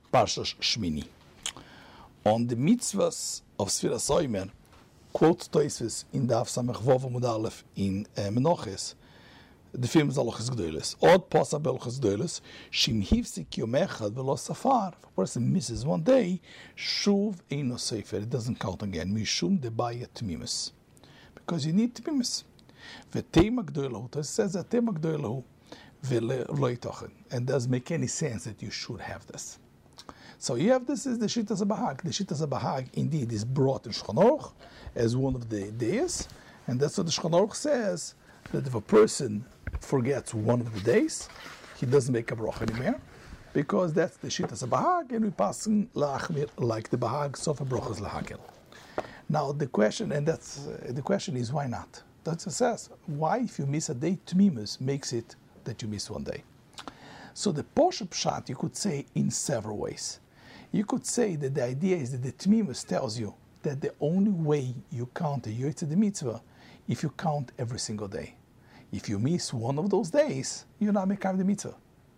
Parshas Shmini. On the mitzvahs of Sfiras Omer, quote Tosfos in Daf Samech Vov Amud Aleph in Menachos, the famous Halachas Gdolos. Od Pasach Halachas Gdolos, Shim Hifsik Yom Echad V'lo Safar. If a person misses one day, Shuv Eino Sefer. It doesn't count again. Mishum Debaya Tmimus. Because you need Tmimus. V'Tema Gdolahu. It says that Tema Gdolahu V'lo Yitochen. And doesn't make any sense that you should have this. So you have this is the Shittas HaBahag. The Shittas HaBahag indeed is brought in Shulchan Aruch as one of the days. And that's what the Shulchan Aruch says, that if a person forgets one of the days, he doesn't make a bracha anymore, because that's the Shittas HaBahag, and we pass la'achmir like the Bahag, so for brachas lahakel. Now the question, the question is why not? That's what it says. Why, if you miss a day, Tmimus makes it that you miss one day? So the Poshup Pshat you could say in several ways. You could say that the idea is that the Tmimus tells you that the only way you count a Yotzei Mitzvah if you count every single day. If you miss one of those days, you're not Mekayim the Mitzvah.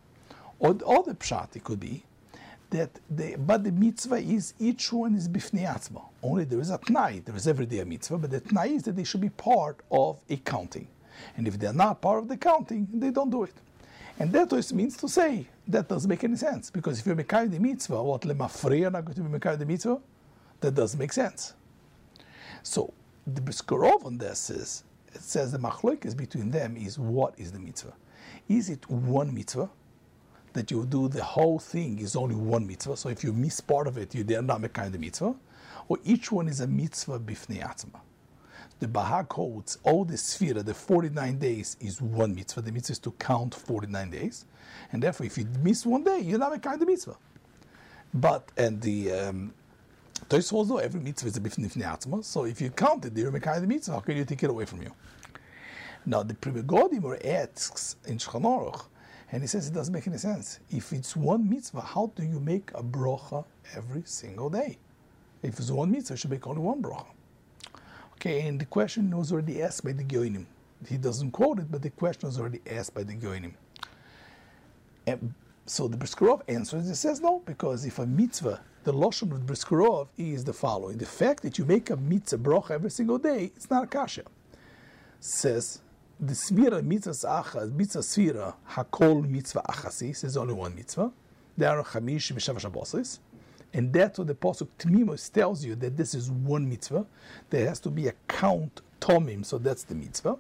Or the other Pshat it could be that but the Mitzvah is, each one is Bifnei Atzma. Only there is a Tnai, there is every day a Mitzvah, but the Tnai is that they should be part of a counting. And if they're not part of the counting, they don't do it. And that just means to say that doesn't make any sense, because if you're Mekayim the Mitzvah, what lemafreya not going to be Mekayim the Mitzvah? That doesn't make sense. So the Brisker Rov on this is, it says the machlokes between them is what is the mitzvah? Is it one mitzvah that you do the whole thing is only one mitzvah? So if you miss part of it, you're not Mekayim the Mitzvah, or each one is a mitzvah bifnei atzma. The Bahag holds all the Sfira, the 49 days is one mitzvah. The mitzvah is to count 49 days. And therefore, if you miss one day, you're not Mekayim the Mitzvah. But, and the Tosfos holds, no, every mitzvah is a bifnei atzma. So if you count it, you're Mekayim the Mitzvah. How can you take it away from you? Now, the Pri Megadim asks in Shulchan Aruch, and he says it doesn't make any sense. If it's one mitzvah, how do you make a bracha every single day? If it's one mitzvah, you should make only one bracha. Okay, and the question was already asked by the Goinim. He doesn't quote it, but the question was already asked by the Goinim. And so the Brisker Rov answers, he says no, because if a mitzvah, the Lashon of the Brisker Rov is the following: the fact that you make a mitzvah bracha every single day, it's not a kasha. Says the Svira mitzvah achas, mitzvah Svira hakol mitzvah achasi, says only one mitzvah. There are chamish v'sheva shabbosis. And that's what the Pasuk Tmimos tells you, that this is one mitzvah. There has to be a count tomim, so that's the mitzvah.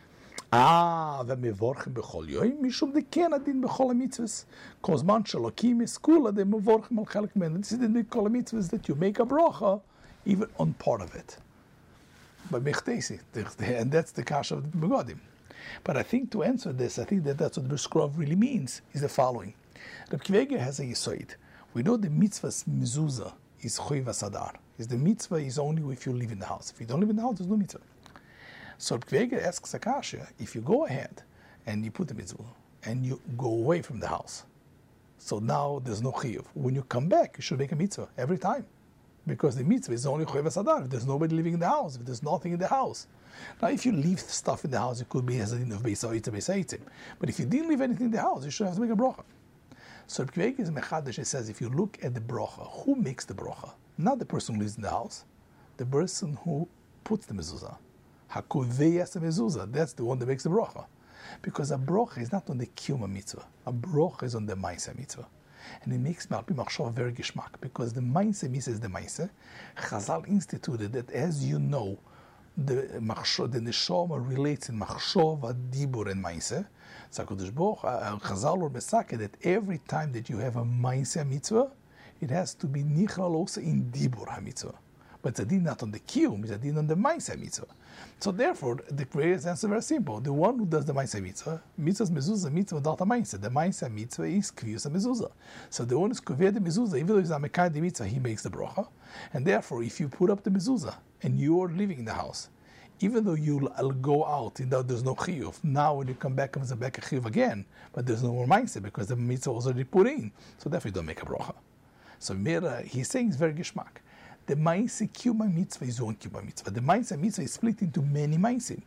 V'mevorchim b'chol yoyim, mishum deken adin b'chol ha-mitzvahs. Kozman shalokim eskula de mevorchim al chelek men. This is the b'chol ha-mitzvahs that you make a bracha, even on part of it. By mechtesi, and that's the kasha of the Megadim. But I think to answer this, I think that's what the Brisker Rov really means, is the following. Reb Akiva Eiger has a yisoid. We know the mitzvah's mezuzah is choy v'sadar. Is the mitzvah is only if you live in the house. If you don't live in the house, there's no mitzvah. So Reb Akiva Eiger asks Akasha, if you go ahead and you put the mitzvah and you go away from the house, so now there's no chiyuv. When you come back, you should make a mitzvah every time, because the mitzvah is only choy v'sadar. If there's nobody living in the house, if there's nothing in the house. Now, if you leave stuff in the house, it could be as a din of beis ha'oitza beis ha'etzim. But if you didn't leave anything in the house, you should have to make a bracha. So Reb Akiva Eiger is mechadesh. He says, if you look at the bracha, who makes the bracha? Not the person who lives in the house, the person who puts the mezuzah. Hakoveyas mezuzah. That's the one that makes the bracha, because a bracha is not on the kiyum mitzvah. A bracha is on the ma'aseh mitzvah, and it makes me alpi machshava very gishmak, because the ma'aseh mitzvah is the ma'aseh. Chazal instituted that, as you know, the neshama relates in machshava, dibur, and ma'aseh. So HaKadosh Baruch Chazal or Mesake that every time that you have a ma'aseh mitzvah, it has to be nichral also in dibur ha-mitzvah. But it's a din not on the kiyum, it's a din on the ma'aseh mitzvah. So therefore, the greatest answer is very simple. The one who does the ma'aseh mitzvah, mitzvah's mezuzah, mitzvah without a ma'aseh. The ma'aseh mitzvah is kviyus mezuzah. So the one who's kviyus the mezuzah, even though he's not mekayim the mitzvah, he makes the bracha. And therefore, if you put up the mezuzah and you are living in the house, even though you'll go out and there's no chiyuv, now when you come back, comes back a chiyuv again, but there's no more ma'aseh because the mitzvah was already put in. So therefore, you don't make a bracha. So he's saying it's very gishmak. The ma'aseh kiyum mitzvah is one kiyum mitzvah. The ma'aseh mitzvah is split into many ma'asim.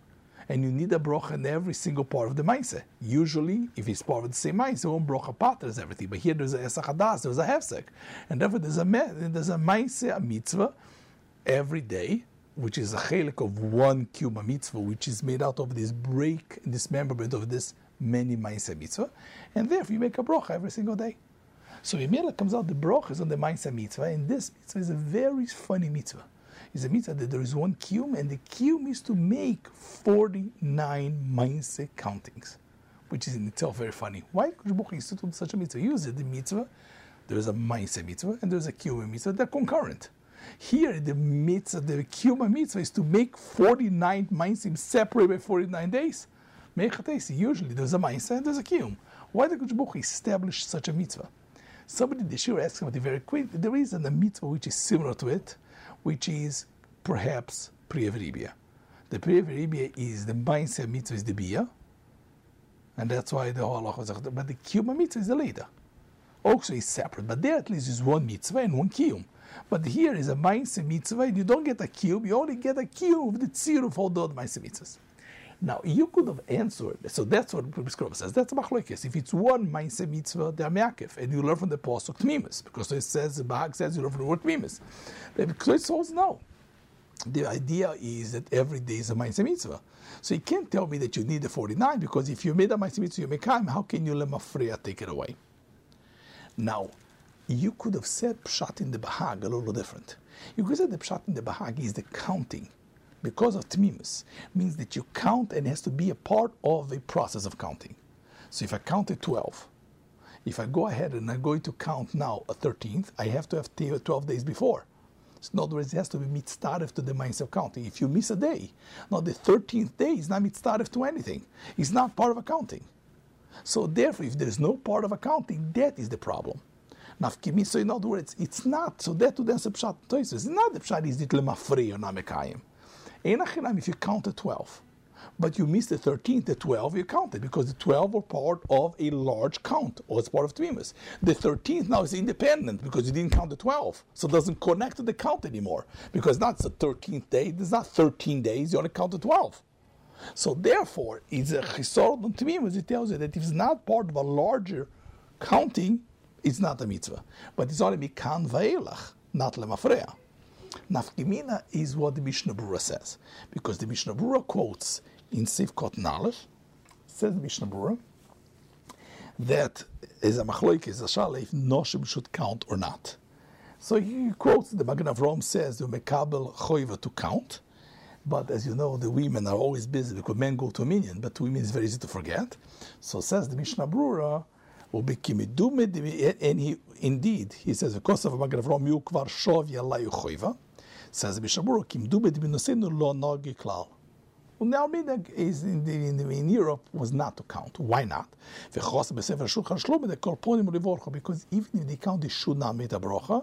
And you need a brocha in every single part of the maisa. Usually, if it's part of the same maisa, one brocha paters everything. But here there's a esach hadas, there's a hefsek. And therefore there's a maisa, a mitzvah, every day, which is a chelik of one kiyum mitzvah, which is made out of this break, dismemberment of this many maisa mitzvah. And therefore you make a brocha every single day. So Yemela comes out, the brocha is on the maisa mitzvah, and this mitzvah is a very funny mitzvah. It's a mitzvah that there is one kiyum, and the kiyum is to make 49 maisa countings, which is in itself very funny. Why is to do such a mitzvah? Use it, the mitzvah, there is a maisa mitzvah, and there is a kiyum mitzvah, they're concurrent. Here, the mitzvah, the kiyum mitzvah is to make 49 maisim separate by 49 days. Usually there's a maisa and there's a kiyum. Why did Kodesh Baruch Hu establish such a mitzvah? Somebody this year asked him very quick. There is a mitzvah which is similar to it, which is perhaps Pri Ribia. The Pri Ribia is the maisa mitzvah is the bia, and that's why the whole halacha was. But the kiyum mitzvah is the later. Also is separate, but there at least is one mitzvah and one kiyum. But here is a maisa mitzvah, and you don't get a kiyum, you only get a kiyum of the tzir of all the other maisa mitzvahs. Now, you could have answered, so that's what Rabbi Skrova says, that's a machlokes. If it's one maisa mitzvah, they're me'akev, and you learn from the pasuk tmimus, because it says, the Bahag says you learn from the word tmimus. Because it says no. The idea is that every day is a maisa mitzvah. So you can't tell me that you need the 49, because if you made a maisa mitzvah, you make how can you lemafreya take it away? Now, you could have said pshat in the Bahag a little different. You could say the pshat in the Bahag is the counting. Because of tmimus, means that you count and it has to be a part of a process of counting. So if I counted 12, if I go ahead and I'm going to count now a 13th, I have to have 12 days before. So in other words, it has to be mitzaref to the mindset of counting. If you miss a day, now the 13th day is not mitzaref to anything. It's not part of accounting. So therefore, if there is no part of accounting, that is the problem. Nafkimi, so in other words, it's not. So that would answer pshat toises. It's not the pshat is it lemafrei or namekayim. If you counted 12, but you missed the 13th, the 12 you counted because the 12 were part of a large count, or it's part of Tmimus. The 13th now is independent because you didn't count the 12, so it doesn't connect to the count anymore because that's the 13th day. There's not 13 days; you only counted 12. So therefore, it's a chisor on Tmimus. It tells you that if it's not part of a larger counting, it's not a mitzvah, but it's only mikan va'elach, not lemafreya. Nafkimina is what the Mishnah Berurah says, because the Mishnah Berurah quotes in Sivkot Nalef, says the Mishnah Berurah, that is a machloikes, a shala, if noshim should count or not. So he quotes, the Magen Avraham says, the mekabel choiva to count, but as you know, the women are always busy because men go to a minyan, but women is very easy to forget. So says the Mishnah Berurah, and he indeed, he says, because of Magen Avraham, you kvar shov yalayu choiva. Says the Mishnah Berurah, Kim Dubed B'Nosenu Lo Nogi Klal. Well, now Midag is in Europe was not to count. Why not? Because even if they count, they should not make a brocha.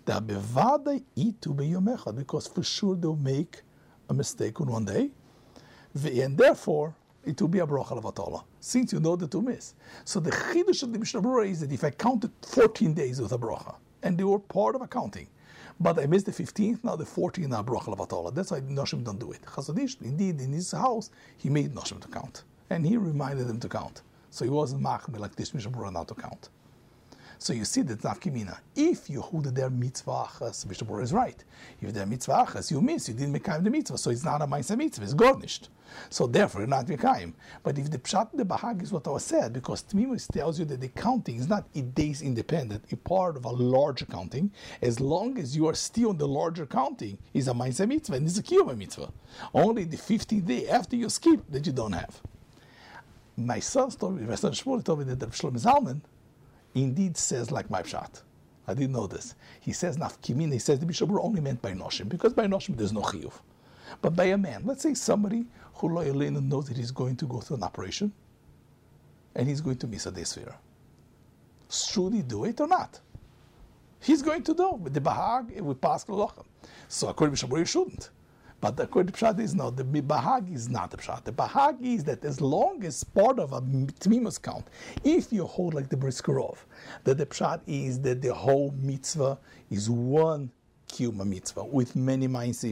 Because for sure they'll make a mistake on one day, and therefore it will be a brocha levatala. Since you know the two miss. So the chidush of the Mishnah Berurah is that if I counted 14 days with a brocha, and they were part of accounting, but I missed the 15th, now the 14th are brocha levatala. That's why Noshim don't do it. Chazon Ish, indeed, in his house, he made Noshim to count. And he reminded them to count. So he wasn't machmir like this Mishnah Berurah not to count. So you see that nafkimina. If Yehuda der mitzvah achas, Mishnah Berurah is right. If they're mitzvah achas, you miss, you didn't make the mitzvah, so it's not a ma'aseh mitzvah, it's garnished. So therefore, you're not mekayim. But if the pshat the bahag is what I was said, because Tmimus tells you that the counting is not a days independent, a part of a larger counting, as long as you are still in the larger counting, is a ma'aseh mitzvah and it's a kiyum mitzvah. Only the 15th day after you skip that you don't have. My son told me, my son Shmuel told me that the Shlomo Zalman indeed says like my pshat. I didn't know this. He says nafkimin. He says the Mishnah Berurah only meant by noshim, because by noshim there's no chiyuv. But by a man, let's say somebody who lo yelena knows that he's going to go through an operation, and he's going to miss a day sfira. Should he do it or not? He's going to do. With the bahag, it would pass l'locha. So according to Mishnah Berurah, you shouldn't. But according to Pshat is no, the Bahag is not the Pshat. The Bahag is that as long as part of a Tmimus count, if you hold like the Briskerov, that the Pshat is that the whole mitzvah is one Kiyum mitzvah with many Maisim,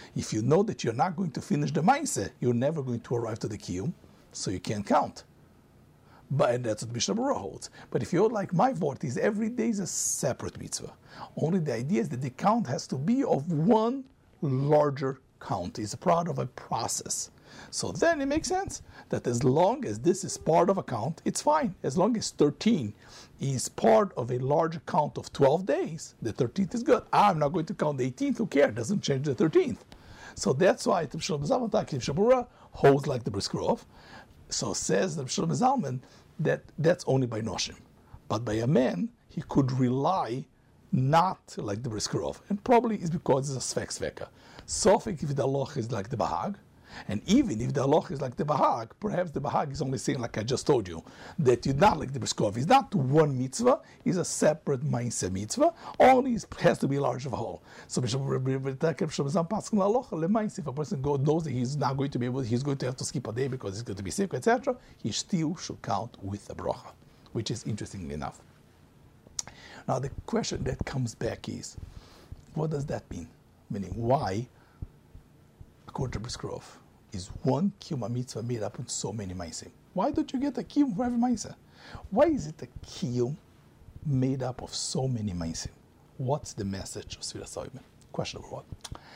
If you know that you're not going to finish the Maaseh, you're never going to arrive to the Kiyum, so you can't count. But that's what Mishnah Berurah holds. But if you're like my vort, is every day is a separate mitzvah. Only the idea is that the count has to be of one larger count. It's a part of a process. So then it makes sense that as long as this is part of a count, it's fine. As long as 13 is part of a larger count of 12 days, the 13th is good. I'm not going to count the 18th, who cares? Doesn't change the 13th. So that's why the Mishnah Berurah holds like the Brisker Rov. So says the Mishnah Zalman that that's only by Noshim. But by a man, he could rely not like the Brisker Rov. And probably it's because it's a Sfek Sveka. Sofik if the halacha is like the Bahag, and even if the halacha is like the Bahag, perhaps the Bahag is only saying, like I just told you, that you're not like the Brisker Rov. It's not one mitzvah, it's a separate Maaseh mitzvah, only it has to be large of a whole. So if a person knows that he's not going to be able, he's going to have to skip a day because he's going to be sick, etc., he still should count with the bracha, which is interestingly enough. Now the question that comes back is, what does that mean? Meaning, why, according to Brisker Rov, is one Kiyum mitzvah made up of so many Maaseh? Why don't you get a Kiyum for every Maaseh? Why is it a Kiyum made up of so many Maaseh? What's the message of Sfiras Oymer? Question number one.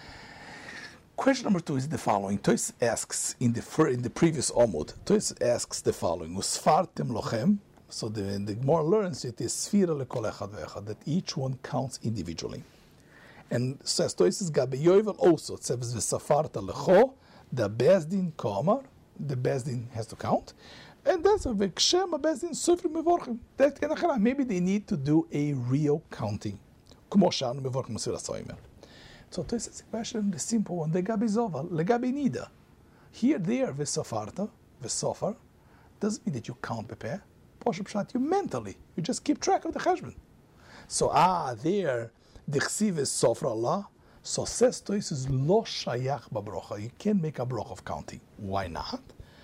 Question number two is the following. Tois asks in the previous Omud, Tois asks the following: Usfartem lochem. So the Gemara learns it is Sfira lekol echad ve'echad, that each one counts individually. And says Toises Gabi Yovel also, it says V'safarta lecho, the Bezdin Komar, the Bezdin has to count, and that's a V'kshem a Bezdin Sufri Mevorchim. That maybe they need to do a real counting. Kumo Shanu Mevorchim Sfiras Oymer. So Toises question, the simple one, the Gabi Zova, le Gabi Nida. Here, there, V'safarta, V'sofar, doesn't mean that you count Pepe. You mentally, you just keep track of the cheshbon. So there, the chsiv is sofra Allah. So says Toises lo shayach babrocha. You can't make a broch of counting. Why not?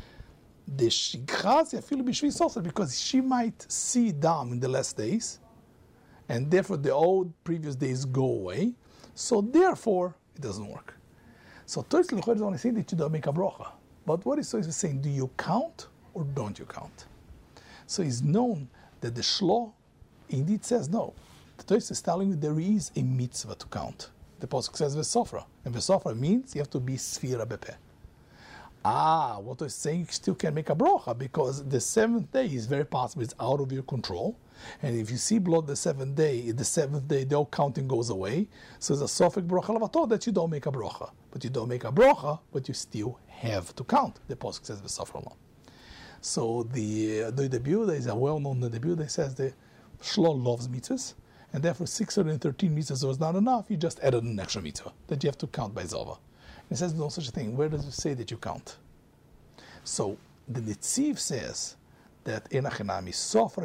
The shigchaz yafilu b'shvi soser, because she might see dam in the last days, and therefore the old previous days go away. So therefore it doesn't work. So Toises is only saying that you don't make a brocha. But what is Toises saying? Do you count or don't you count? So it's known that the Shlo indeed says no. The Torah is telling you there is a mitzvah to count. The Pasuk says Vesofra. And Vesofra means you have to be Sfira Bepe. What I'm saying, you still can make a brocha because the seventh day is very possible, it's out of your control. And if you see blood the seventh day, the whole counting goes away. So it's a Sofik brocha lavato that you don't make a brocha. But you don't make a brocha, but you still have to count. The Pasuk says Vesofra. So the Yehuda is a well-known Yehuda that says the Shlo loves mitzvahs, and therefore 613 mitzvahs was not enough. You just added an extra mitzvah that you have to count by Zova. It says no such a thing. Where does it say that you count? So the Netziv says that Enachenami Sofra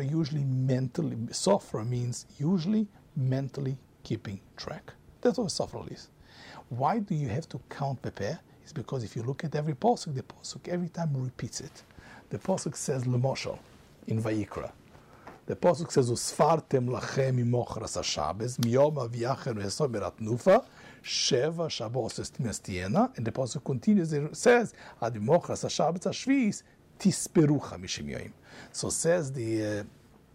Sofra means usually mentally keeping track. That's what Sofra is. Why do you have to count Pepe? It's because if you look at every pasuk, the pasuk every time repeats it. The pasuk says Lemoshel in Vayikra. The pasuk says Usfartem lachem imochras hashabes miyom aviacher ve'esom berat nufa sheva shabos estiena. And the pasuk continues and says ad imochras hashabes hashvis tisperu chamishim yoim. So says the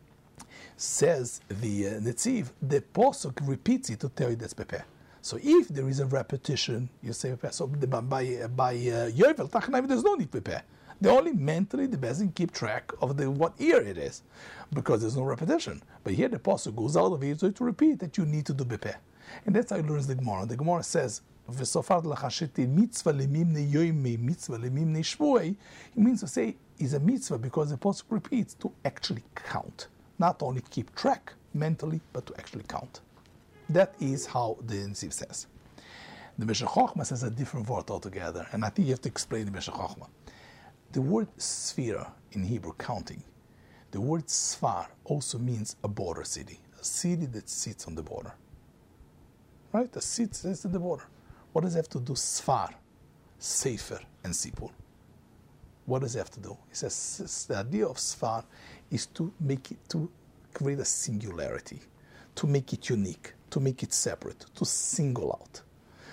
Netziv, the pasuk repeats it to tell you that's Pepe. So if there is a repetition, you say Pepe. So by Yovel Tachnaim, there's no need Pepe. They only mentally, the Bezin keep track of what year it is, because there's no repetition. But here the pasuk goes out of it to repeat that you need to do Bepe. And that's how it learns the Gemara. The Gemara says, "V'sofar lachasheti mitzvah lemimne yoyme mitzvah lemimne shvuei." It means to say is a mitzvah because the pasuk repeats to actually count, not only keep track mentally, but to actually count. That is how the Netziv says. The Meshech Chochmah says a different word altogether, and I think you have to explain the Meshech Chochmah. The word sphera in Hebrew, counting, the word sfar also means a border city, a city that sits on the border. Right? A city sits on the border. What does it have to do, sfar, sefer, and sipur? What does it have to do? It says the idea of sfar is to make it, to create a singularity, to make it unique, to make it separate, to single out.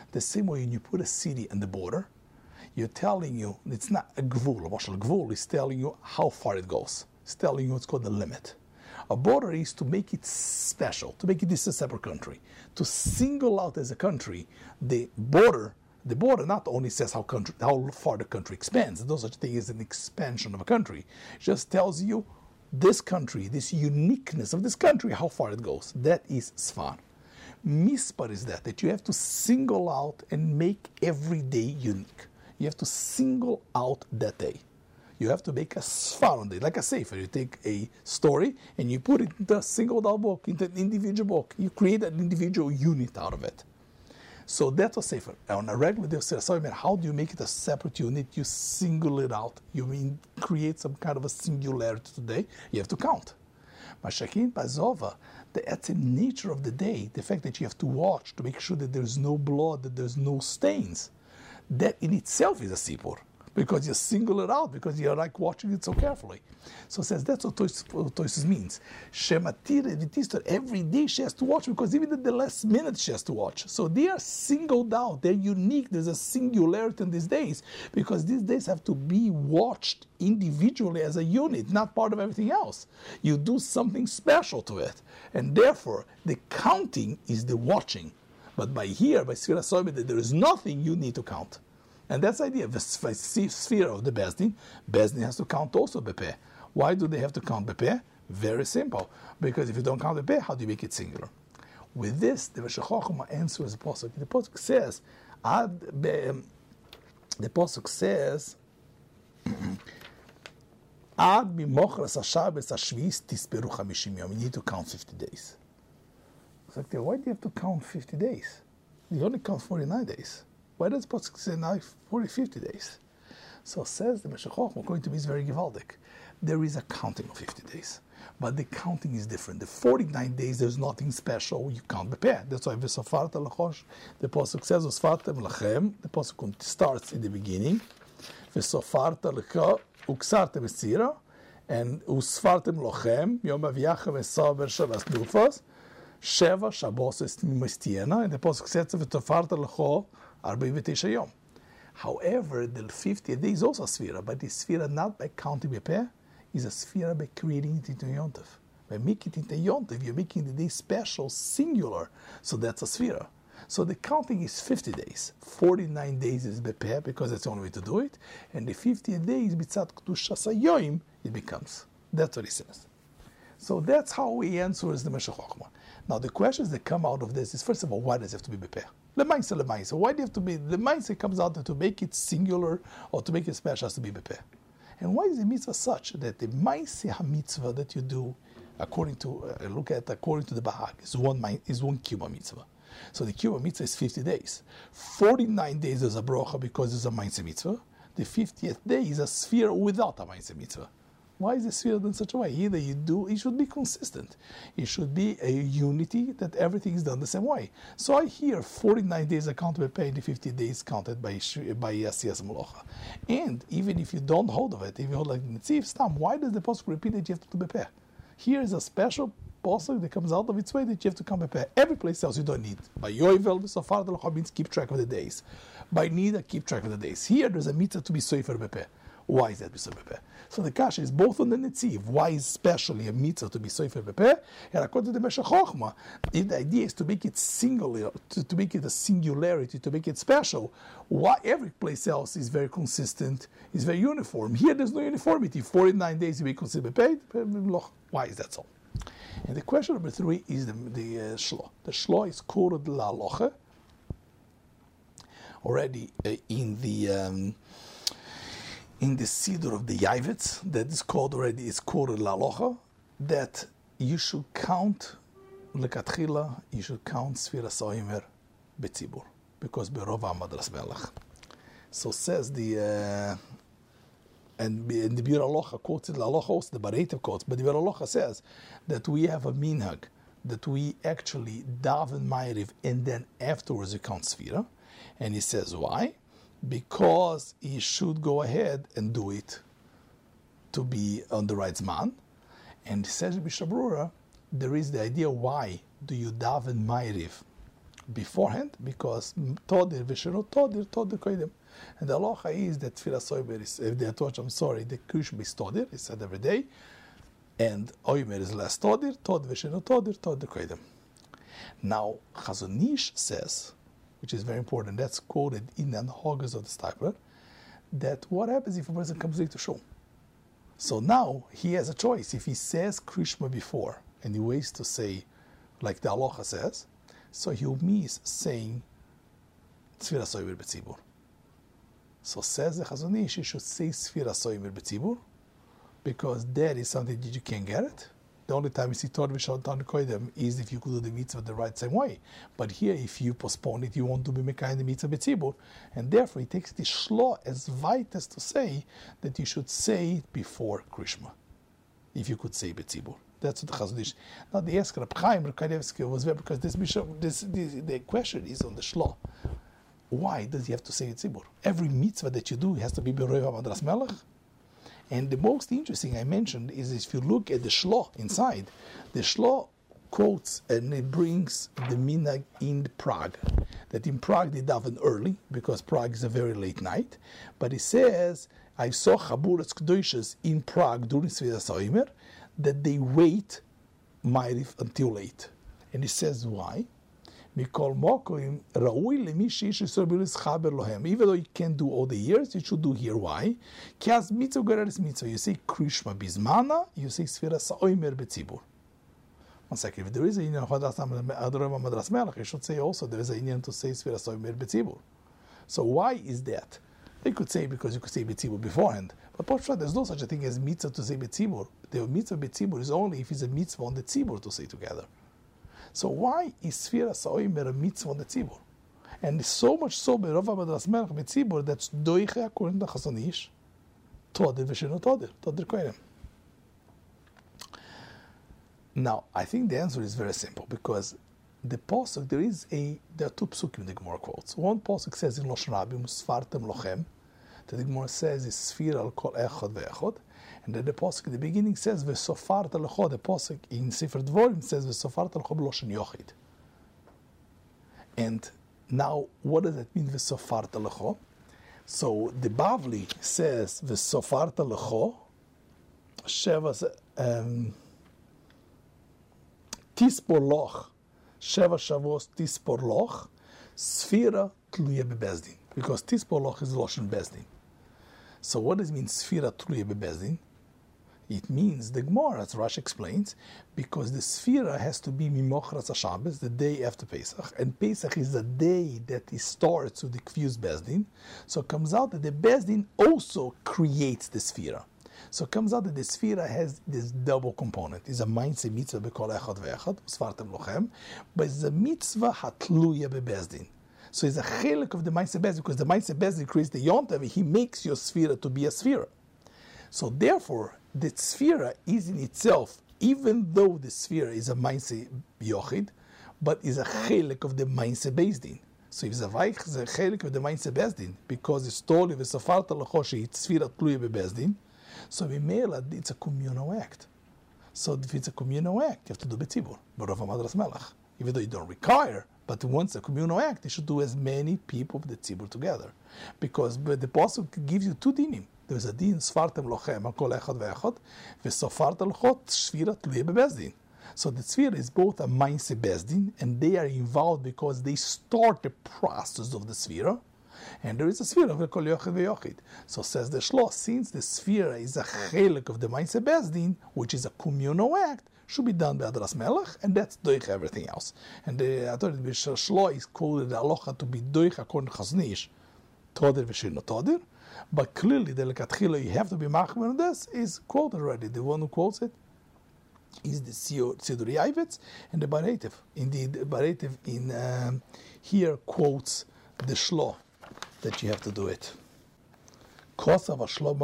The same way when you put a city on the border, you're telling you, it's not a gvul. A gvul is telling you how far it goes. It's telling you what's called the limit. A border is to make it special, to make it this a separate country. To single out as a country, the border not only says how far the country expands, no such thing as an expansion of a country. It just tells you this country, this uniqueness of this country, how far it goes. That is Sfar. Mispar is that you have to single out and make every day unique. You have to single out that day. You have to make a Sfar on it, like a sefer. You take a story and you put it into a singled out book, into an individual book. You create an individual unit out of it. So that's a sefer. On a regular day of Sfira, how do you make it a separate unit? You single it out. You create some kind of a singularity today. You have to count. Mashakin Bazova, the nature of the day, the fact that you have to watch to make sure that there's no blood, that there's no stains, that in itself is a sipur. Because you single it out, because you're like watching it so carefully. So it says that's what Toisus means. Every day she has to watch, because even at the last minute she has to watch. So they are singled out, they're unique, there's a singularity in these days, because these days have to be watched individually as a unit, not part of everything else. You do something special to it. And therefore, the counting is the watching. But by Sfira Soimer, that there is nothing you need to count. And that's the idea. The sphere of the Bezdin has to count also Bepeh. Why do they have to count Bepeh? Very simple. Because if you don't count Bepeh, how do you make it singular? With this, the Meshech Chochmah answers the Pasuk. The Pasuk says, Ad b'mochras haShabbos haShvi'is tisperu 50 yom. You need to count 50 days. It's like, why do you have to count 50 days? You only count 49 days. Why does Pasuk say now 50 days? So says the Meshech Chochmah, according to me, is very gewaldic. There is a counting of 50 days, but the counting is different. The 49 days, there's nothing special. You count Bepeh. That's why V'sofarta Lachosh, the Pasuk says, V'sofartem Lachem. The Pasuk starts in the beginning. V'sofarta Lecha Uksartem Esira, and Usfartem Lochem Yom Aviachem Esaber Shavas Dufas Sheva Shabbos Estiena, and the Pasuk says V'tofarta Lecho 49 Yom. However, the 50th day is also a sfira, but the sfira not by counting Bepeh, is a sfira by creating it into Yontif. By making it into Yontif, you're making the day special, singular. So that's a sfira. So the counting is 50 days. 49 days is Bepeh, because that's the only way to do it. And the 50th day is Bitzat Kedushas HaYom, it becomes. That's what he says. So that's how he answers the Meshech Chochmah. Now the questions that come out of this is, first of all, why does it have to be Bepeh? Lemaisa. Why do you have to be? Lemaisa comes out that to make it singular or to make it special has to be Bepeh. And why is the mitzvah such that the Maaseh HaMitzvah that you do, according to the Bahag, is one Kiyum mitzvah. So the Kiyum mitzvah is 50 days. 49 days is a brocha because it's a Maaseh mitzvah. The 50th day is a sphere without a Maaseh mitzvah. Why is the sphere done such a way? Either it should be consistent. It should be a unity that everything is done the same way. So I hear 49 days are counted by Pei, the 50 days counted by Asiyas Molocha. And even if you don't hold of it, if you hold like Netziv Stam, why does the Pasuk repeat that you have to do Bepeh? Here is a special Pasuk that comes out of its way that you have to come Bepeh. Every place else you don't need. By Yoivel, so far the Locha means keep track of the days. By Nida, keep track of the days. Here there's a mitzvah to be Sofer Bepeh. Why is that Sofer Bepeh? So the kasha is both on the Netziv. Why is especially a mitzvah to be Sofer Bepeh? And according to the Meshech Chochmah, the idea is to make it singular, to make it a singularity, to make it special. Why every place else is very consistent, is very uniform. Here there's no uniformity. 49 days you be considered Bepeh. Why is that so? And the question number 3 is the shlo. The shlo is quoted la locha already in the Siddur of the Yavitz, that is quoted la locha, that you should count lekatchila, you should count Sfiras Omer betzibur, because berov Madras Melech. So says the and the Bir Alocha quotes it, La Alocha also, the Bareitev quotes, but the Bir Alocha says that we have a minhag, that we actually daven Ma'ariv and then afterwards we count Sfira. And he says, why? Because he should go ahead and do it to be on the right Zman. And he says, Bishabrura, there is the idea, why do you daven Ma'ariv beforehand, because Todir Vishenu Todir Koidem. And the halacha is that Tfilas Omer is, if the torch, the Krishma is Todir, it's said every day, and Omer is less Todir Vishenu Todir Koidem. Now, Chazon Ish says, which is very important, that's quoted in the Hogas of the Stipler, that what happens if a person comes late to shul? So now he has a choice. If he says Krishma before and he waits to say, like the halacha says, so he'll miss saying Tzfiras Omer B'tzibur. So says the Chazon Ish, you should say Tzfiras Omer B'tzibur, because that is something that you can't get it. The only time you see Torah V'Shalom Tan Koidem is if you could do the mitzvah the right same way. But here, if you postpone it, you want to be Mekayim the mitzvah B'tzibur, and therefore he takes the shlo as vitas to say that you should say it before Krishma, if you could say B'tzibur. That's what the Chazon Ish. Now the ask Reb Chaim Kanevsky was there because the question is on the shlo. Why does he have to say B'tzibur? Every mitzvah that you do has to be B'Roiv HaMadras Melech. And the most interesting I mentioned is if you look at the shlo inside, the shlo quotes and it brings the minhag in Prague. That in Prague they daven early because Prague is a very late night. But he says, I saw Chaburas Kedoshas in Prague during Tzfiras Omer that they wait Ma'ariv until late. And he says why? Even though you can't do all the years, you should do here. Why? You say Krishma Bizmana, you say Tzfiras Omer B'tzibur. 1 second, if there is a union of Madras Melech, you should say also there is a union to say Tzfiras Omer B'tzibur. So why is that? They could say because you could say B'tzibur beforehand. But there's no such a thing as mitzvah to say B'tzibur. The mitzvah B'tzibur is only if it's a mitzvah on the tzibur to say together. So why is Tzfiras Omer a mitzvah on the tzibur? And so much so by Rav Madras Melech B'tzibur that's doiche according to Chazon Ish, Todir V'Shenu Todir Koidem. Now, I think the answer is very simple because the pasuk there are two psukim the Gemara quotes. One pasuk says in Lashon Rabbi Musfartem Lochem, the Gemara says is Sfira al Kol Echad Ve'echad. And then the pasuk in the beginning says V'sofart Lecho. The pasuk in Sefer Dvorim says V'sofart Lecho B'Loshen Yochid. And now, what does that mean V'sofart Lecho? So the Bavli says V'sofart Lecho Sheva Tispor Loch Sheva Shavos Tispor Loch Sfira Tluya Bebezdin, because Tispor Loch is Loshen Bezdin. So what does it mean Sfira Tluya Bebezdin? It means, the Gemara, as Rashi explains, because the Sfira has to be Mimochras HaShabbos, the day after Pesach, and Pesach is the day that it starts with the Kvius Bezdin, so it comes out that the Bezdin also creates the Sfira. So it comes out that the Sfira has this double component. It's a Mainse Mitzvah B'Kol Echad Ve'echad, Usfartem Lochem, but it's a Mitzvah Hatluya Bebezdin. So it's a chelik of the Mainse Bezdin, because the Mainse Bezdin creates the Yontav, he makes your Sfira to be a Sfira. So therefore, the Sfira is in itself, even though the Sfira is a Mainse Yochid, but is a chelik of the Mainse Bezdin. So if it's a chelik of the Mainse Bezdin, because it's totally v'safarta l'choshi, it's Sfira Tluya Bebezdin, so it's a communal act. So if it's a communal act, you have to do B'tzibur, but Rav Madras Melech. Even though you don't require, but once a communal act, you should do as many people of the tzibur together. Because the pasuk gives you two dinim. There's a din, Sfartem Lochem, al Kol Echad Ve'echad, V'sofart L'chot, Shvira Tluya Bebezdin. So the tzvira is both a Mainse Bezdin, and they are involved because they start the process of the tzvira, and there is a tzvira of Kol Yochid Ve'yochid. So says the Shlosh, since the tzvira is a chelik of the Mainse Bezdin, which is a communal act, should be done by Adras Melech, and that's doich everything else. And the authority Shlosh is quoted the halacha to be doich according to Chazon Ish, Todir V'Shinu Todir, but clearly the lekatchila you have to be machmer on this is quoted already. The one who quotes it is the Tziduri Yavitz and the Baretiv. Indeed, the Baretiv in here quotes the Shlo that you have to do it. You should be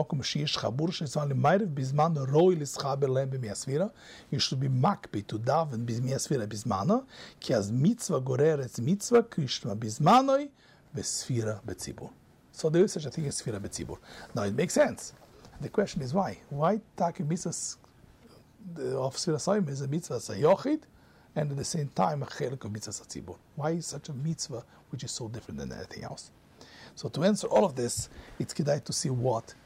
makpi to daven b'sfira b'zmana, ki az mitzvah goreretz mitzvah krishma b'zmanoi v'sfira b'tzibur. So there is such a thing as sfira b'tzibur. Now it makes sense. The question is why? Why taki mitzvah of sfira soim is a mitzvah as a yochid, and at the same time a chelik of mitzvah tzibur. Why is such a mitzvah which is so different than anything else? So to answer all of this, it's kedai to see what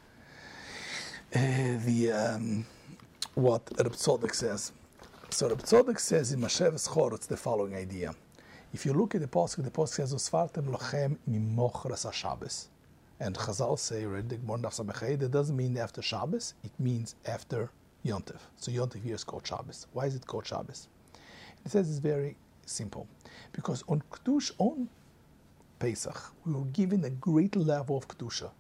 what Reb Tzodek says. So Reb Tzodek says in Masheves Chorotz the following idea. If you look at the pasuk says Usfartem lochem mimochras haShabbos, and Chazal say that doesn't mean after Shabbos, it means after Yom Tov. So Yom Tov here is called Shabbos. Why is it called Shabbos? It says it's very simple, because on Kedush, on Pesach, we were given a great level of Kedusha,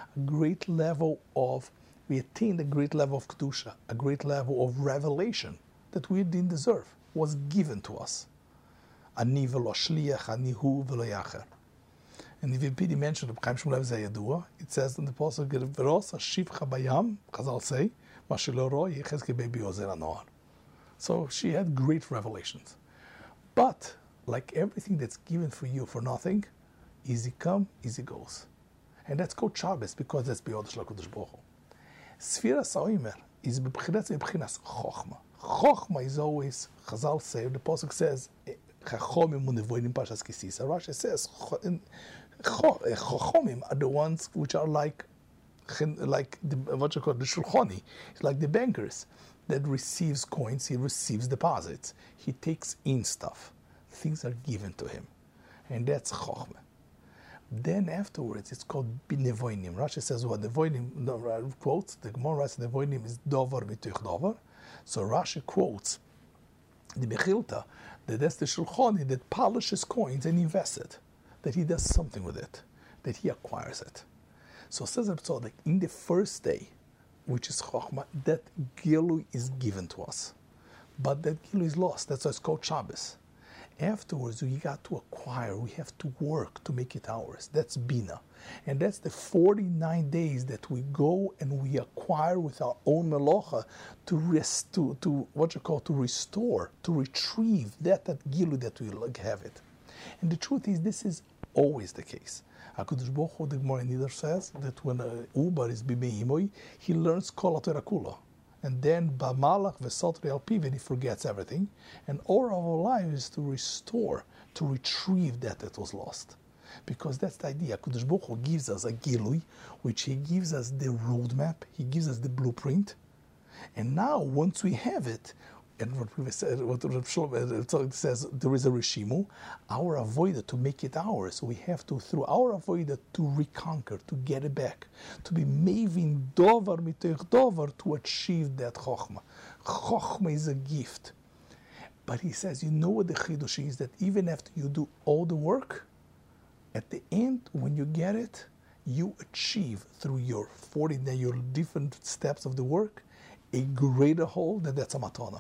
we attained a great level of Kedusha, a great level of revelation that we didn't deserve, was given to us. Ani v'lo shliach, ani hu v'lo yacher. And if you pity mention of Chaim Shmuel Zayadua, it says in the Pasuk, V'ros hashivcha bayam, Chazal say, Mashelo ro yechezke bebi ozer anoar. So she had great revelations. But, like everything that's given for you for nothing, easy come, easy goes. And that's called Shabbos, because that's beyond the Shlokudosh Baruch Hu. Sfiras HaOmer is b'chinas Chochma. Chochma is always, Chazal say, the Pasuk says, Chachomim unevoinim Parshas Kisisa. Rashi says, Chachomim are the ones which are like what you call the Shulchani. It's like the bankers that receives coins, he receives deposits. He takes in stuff. Things are given to him. And that's Chochma. Then afterwards, it's called Nevoinim. Rashi says what Nevoinim quotes, the Gemara writes Nevoinim is Dover mituch Dover. So Rashi quotes the Mechilta, that that's the Shulchani that polishes coins and invests it, that he does something with it, that he acquires it. So says Reb Tzodek, in the first day, which is Chochma, that Gilui is given to us. But that Gilui is lost. That's why it's called Shabbos. Afterwards, we got to acquire, we have to work to make it ours. That's Bina. And that's the 49 days that we go and we acquire with our own Melocha to restore, to retrieve that Gilu that we have it. And the truth is, this is always the case. HaKadosh Baruch Hu, the Gemara Nidar says that when Uber is Bimei he learns Kol HaTorah Kula. And then B'malach v'sotri al piv, and he forgets everything. And all of our life is to restore, to retrieve that was lost. Because that's the idea. HaKadosh Baruch Hu gives us a Gilui, which he gives us the roadmap, he gives us the blueprint. And now, once we have it, and what Rav Shlomo says, there is a Rishimu, our avoida to make it ours. We have to, through our avoida, to reconquer, to get it back, to be mavin dovar mitoich dovar, to achieve that chokhmah. Chokhmah is a gift. But he says, you know what the chidush is, that even after you do all the work, at the end, when you get it, you achieve through your 40 days, your different steps of the work, a greater whole, that's a matana.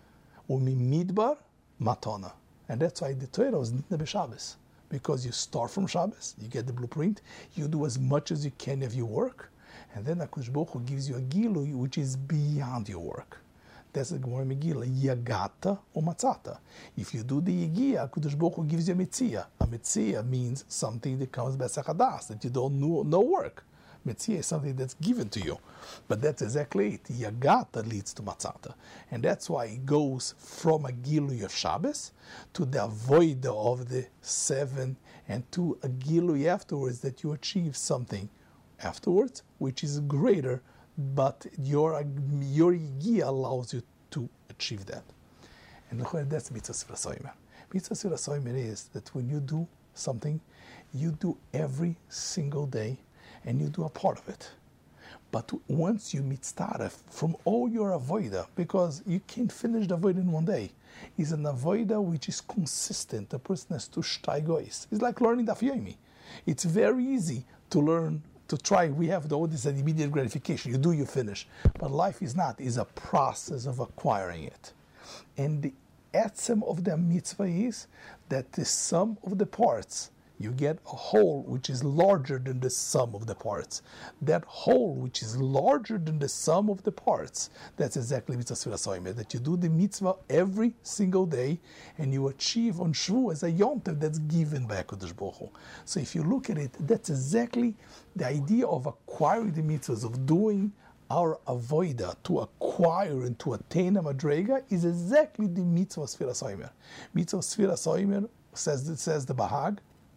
Midbar matana, and that's why the Torah is nitna b'Shabbos, because you start from Shabbos, you get the blueprint, you do as much as you can of your work, and then HaKadosh Baruch Hu gives you a gilui which is beyond your work. That's the Gemara Megillah, yagata or matzata. If you do the yigia, HaKadosh Baruch Hu gives you a mitzia. A mitzia means something that comes b'sechadas, that you don't know no work. Mitzvah is something that's given to you. But that's exactly it. Yagata leads to matzata. And that's why it goes from a gilui of Shabbos to the avoida of the 7 and to a gilui afterwards that you achieve something afterwards, which is greater, but your yigia allows you to achieve that. And that's Mitzvah Sfiras HaOmer. Mitzvah Sfiras HaOmer is that when you do something, you do every single day, and you do a part of it. But once you mitztaref from all your avoida, because you can't finish the avoida in one day, is an avoida which is consistent. The person has to shtaigois. It's like learning daf yomi. It's very easy to learn, to try. We have all this immediate gratification. You do, you finish. But life is not. It's a process of acquiring it. And the etzem of the mitzvah is that the sum of the parts, you get a whole which is larger than the sum of the parts. That whole which is larger than the sum of the parts, that's exactly Mitzvah Sfiras HaOmer, that you do the mitzvah every single day and you achieve on Shvu as a Yom Tov that's given by HaKadosh Baruch Hu. So if you look at it, that's exactly the idea of acquiring the mitzvahs, of doing our avoida to acquire and to attain a madrega is exactly the mitzvah Sfiras Omer. Mitzvah Sfiras Omer says the Bahag,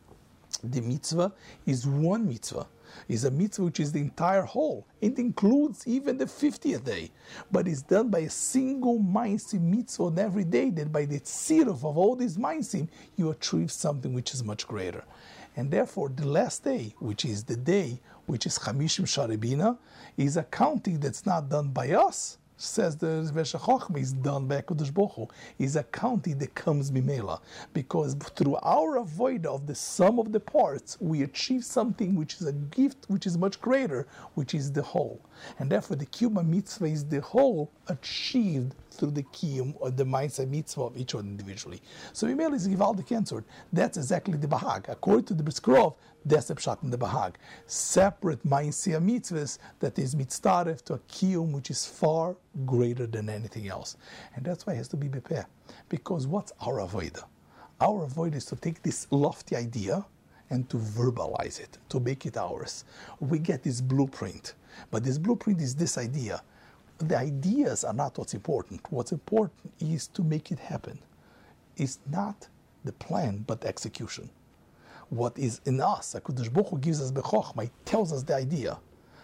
the mitzvah is one mitzvah. Is a mitzvah which is the entire whole. It includes even the 50th day, but it's done by a single ma'asim mitzvah on every day. That by the tziruf of all these ma'asim, you achieve something which is much greater. And therefore, the last day, which is the day which is Chamishim Sharibina, is a counting that's not done by us. Says the Vesha Chochma, is done by HaKadosh Baruch Hu, is a counting that comes mimela, because through our avoid of the sum of the parts, we achieve something which is a gift which is much greater, which is the whole. And therefore the Kiyum mitzvah is the whole achieved through the Kiyum or the mindset mitzvah of each one individually. So mimela is Givaldik answered. That's exactly the Bahag. According to the Briskrov, that's the Pshat in the Bahag. Separate mindset mitzvahs that is mitzvah to a Kiyum which is far greater than anything else. And that's why it has to be bepeh. Because what's our avoida? Our avoida is to take this lofty idea and to verbalize it, to make it ours. We get this blueprint. But this blueprint is this idea. The ideas are not what's important. What's important is to make it happen. It's not the plan, but the execution. What is in us, HaKadosh Baruch Hu gives us b'chokhmah, tells us the idea.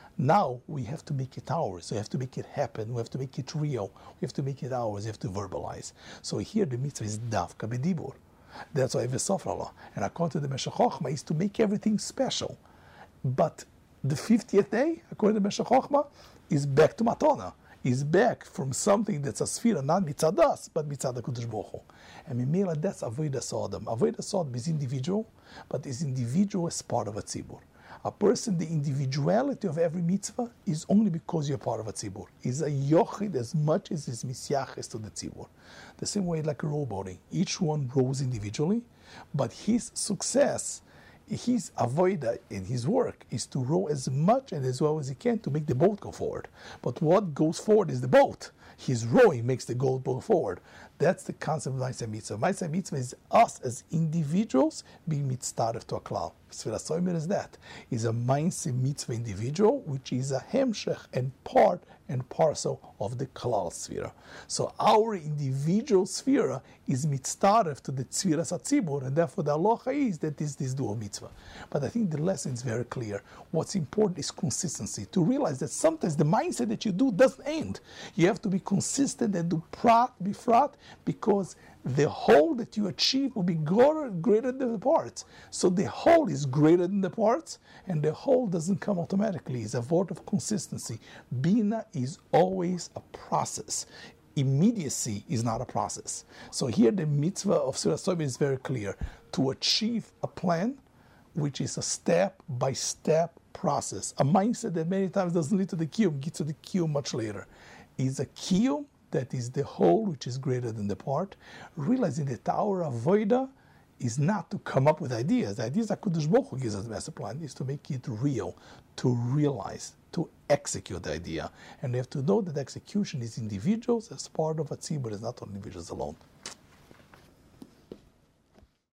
Now we have to make it ours. We have to make it happen. We have to make it real. We have to make it ours. We have to verbalize. So here the mitzvah is davka b'dibur. That's why Vesofrala. And according to the Meshech Chochmah is to make everything special. But the 50th day, according to Meshech Chochmah, is back to Matana. Is back from something that's a sphera, not mitzad us, but mitzad HaKadosh Baruch Hu. And Mimela, that's Avodah Sodom. Avodah Sodom is individual, but is individual as part of a tzibur. A person, the individuality of every mitzvah is only because you're part of a tzibur. Is a yochid as much as is misyaches to the tzibur. The same way like a rowboating. Each one rows individually, but his success, his avoida in his work is to row as much and as well as he can to make the boat go forward. But what goes forward is the boat. His rowing makes the boat go forward. That's the concept of Ma'aseh Mitzvah. Ma'aseh Mitzvah is us as individuals being mitzvah to a klal. Sfiras Omer is that. Is a Ma'aseh Mitzvah individual, which is a hemshech and part and parcel of the klal sphere. So our individual sphere is mitzvah to the tzviras hatzibur, and therefore the halacha is that is this dual mitzvah. But I think the lesson is very clear. What's important is consistency. To realize that sometimes the mindset that you do doesn't end. You have to be consistent and do prat bifrat, because the whole that you achieve will be greater than the parts. So the whole is greater than the parts, and the whole doesn't come automatically. It's a word of consistency. Bina is always a process. Immediacy is not a process. So here the mitzvah of Sfiras Omer is very clear. To achieve a plan, which is a step-by-step process. A mindset that many times doesn't lead to the kiyum, gets to the kiyum much later. Is a kiyum that is the whole, which is greater than the part, realizing that our avoida is not to come up with ideas. The ideas that HaKadosh Baruch Hu gives us the master plan is to make it real, to realize, to execute the idea. And we have to know that execution is individuals as part of a tzibur, is not on individuals alone.